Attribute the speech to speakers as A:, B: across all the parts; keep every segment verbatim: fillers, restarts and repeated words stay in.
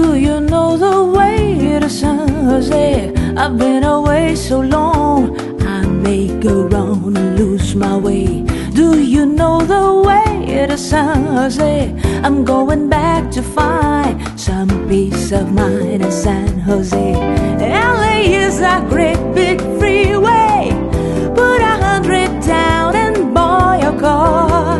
A: Do you know the way to San Jose? I've been away so long, I may go wrong and lose my way. Do you know the way to San Jose? I'm going back to find some peace of mind in San Jose. L A is a great big freeway. Put a hundred down and buy a car.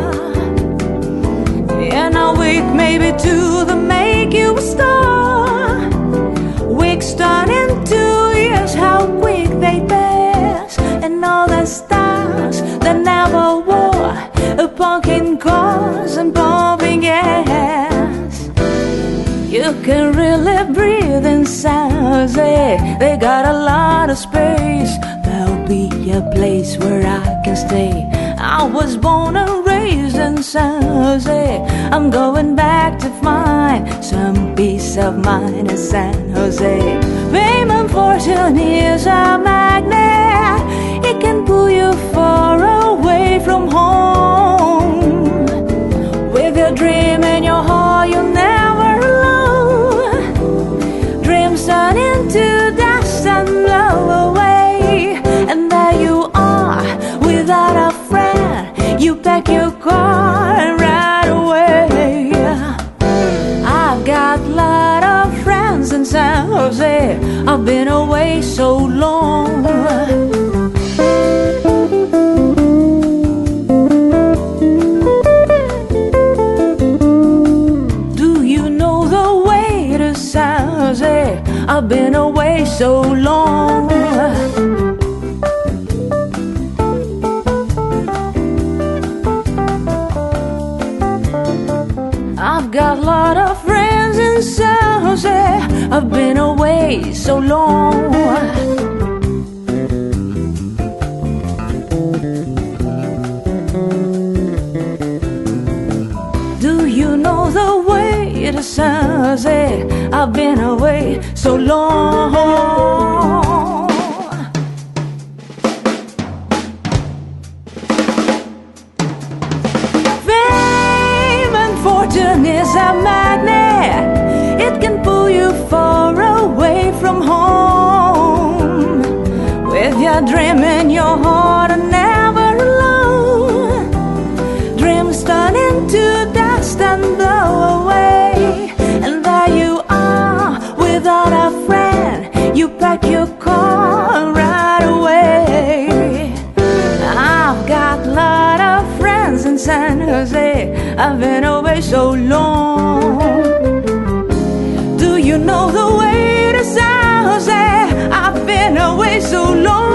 A: In a week, maybe two, to make you a star. Weeks turn into years, how quick they pass. And all the stars that never wore a pumpkin cars and pumping gas. You can really breathe in San Jose. They got a lot of space. There'll be a place where I can stay. I was born and raised in San Jose. I'm going back to find some peace of mind in San Jose. Fame and fortune is a magnet. It can pull you far away from home. With your dream in your heart, you're never alone. Dreams turn into dust and blow away. And there you are, without a friend. You pack your car and ride away. I've got a lot of friends in San Jose. I've been away so long. Do you know the way to San Jose? I've been away so long. I've got a lot of friends in San Jose. I've been away so long. Do you know the way to San Jose? I've been away so long. Fortune is a magnet. It can pull you far away from home. With your dream in your heart and never alone. Dreams turn into dust and blow away. And there you are, without a friend. You pack your car and ride away. I've got a lot of friends in San Jose. I've been away so long. Do you know the way to San Jose? I've been away so long.